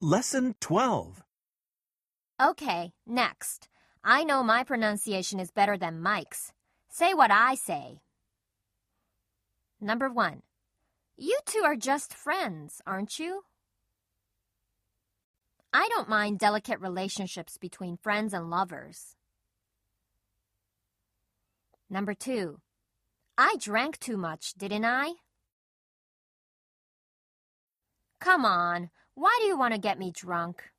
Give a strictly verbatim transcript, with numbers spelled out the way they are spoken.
Lesson twelve. Okay, next. I know my pronunciation is better than Mike's. Say what I say. Number one. You two are just friends, aren't you? I don't mind delicate relationships between friends and lovers. Number two. I drank too much, didn't I? Come on, why do you want to get me drunk?